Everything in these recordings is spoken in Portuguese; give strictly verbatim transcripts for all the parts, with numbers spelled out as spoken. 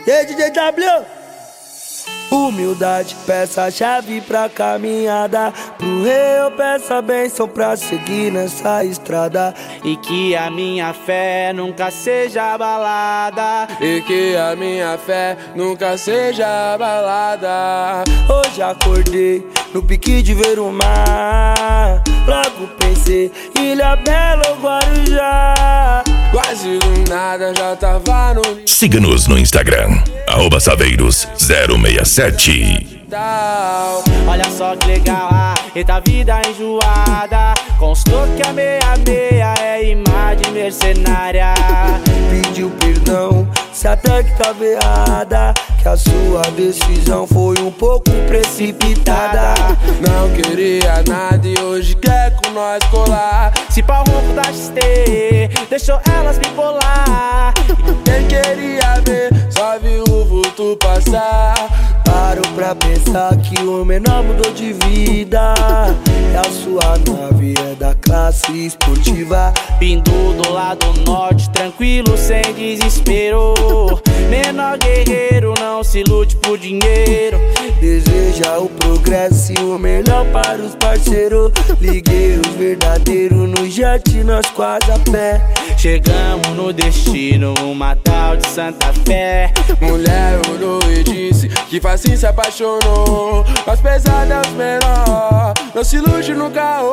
E aí, D J W? Humildade, peça a chave pra caminhada. Pro rei eu peço a bênção pra seguir nessa estrada. E que a minha fé nunca seja abalada. E que a minha fé nunca seja abalada. Hoje acordei no pique de ver o mar. Logo pensei, Ilha Bela ou Guarujá. Quase do nada já tava no... Siga-nos no Instagram, arroba Saveiros zero seis sete. Olha só que legal, ah, eita vida enjoada. Constou que a meia-meia é imagem mercenária. Pediu perdão, se até que tava errada, que a sua decisão foi um pouco precipitada. Não queria nada e hoje quer com nós colar. Se pau ronco da X T, deixou elas me bolar. Quem queria ver, só viu o vulto passar. Paro pra pensar que o menor mudou de vida. E a sua nave é da classe esportiva. Vindo do lado norte, tranquilo, sem desespero. Menor guerreiro, não se lute por dinheiro. Deseja o progresso e o melhor para os parceiros. Liguei os verdadeiros no jet, nós quase a pé. Chegamos no destino, uma tal de Santa Fé. Mulher olhou e disse que facinho se apaixonou. As pesadas menor, não se ilude no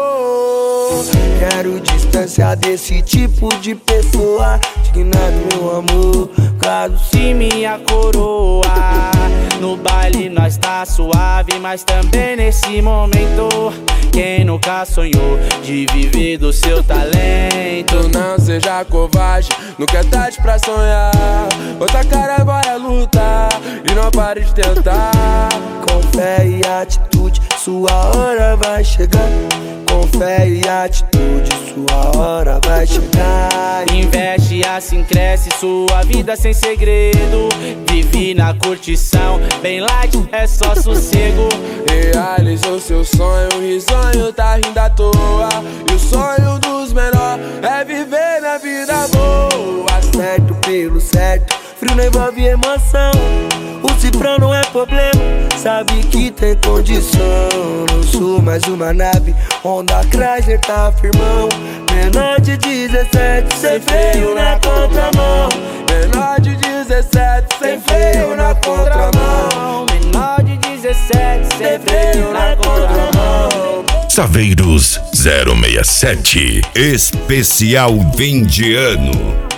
caô. Quero distância desse tipo de pessoa. Dignado meu amor, claro se minha coroa. No baile nós tá suave, mas também nesse momento. Quem nunca sonhou de viver do seu talento? Não seja covarde, nunca é tarde pra sonhar. Outra cara, bora lutar e não pare de tentar. Com fé e atitude, sua hora vai chegar. Com fé e atitude, sua hora vai chegar. Investe assim cresce sua vida sem segredo. Vive na curtição, bem light, é só sossego. Realizou seu sonho, o risonho tá rindo à toa. E o sonho dos menores é viver na vida boa. Certo pelo certo, frio não envolve emoção. O cifrão não é problema, sabe que tem condição. Não sou mais uma nave, Honda Chrysler tá firmão. Menor de dezessete, sem freio na contramão. Menor de dezessete, sem freio na contramão. Menor de dezessete, sem freio na contramão. Saveiros zero seis sete, especial fim de ano.